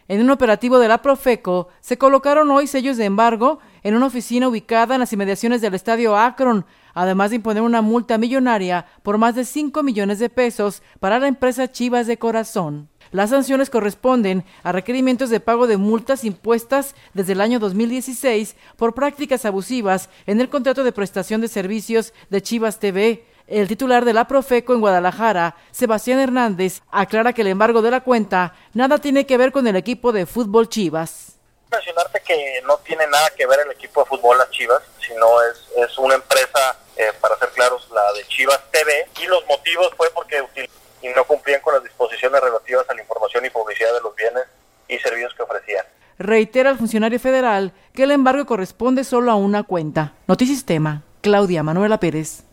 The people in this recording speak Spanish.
En un operativo de la Profeco, se colocaron hoy sellos de embargo en una oficina ubicada en las inmediaciones del Estadio Akron, además de imponer una multa millonaria por más de 5 millones de pesos para la empresa Chivas de Corazón. Las sanciones corresponden a requerimientos de pago de multas impuestas desde el año 2016 por prácticas abusivas en el contrato de prestación de servicios de Chivas TV. El titular de la Profeco en Guadalajara, Sebastián Hernández, aclara que el embargo de la cuenta nada tiene que ver con el equipo de fútbol Chivas. Mencionarte que no tiene nada que ver el equipo de fútbol las Chivas, sino es una empresa, para ser claros, la de Chivas TV, y los motivos fue porque y no cumplían con las disposiciones relativas a la información y publicidad de los bienes y servicios que ofrecían. Reitera el funcionario federal que el embargo corresponde solo a una cuenta. Notisistema, Claudia Manuela Pérez.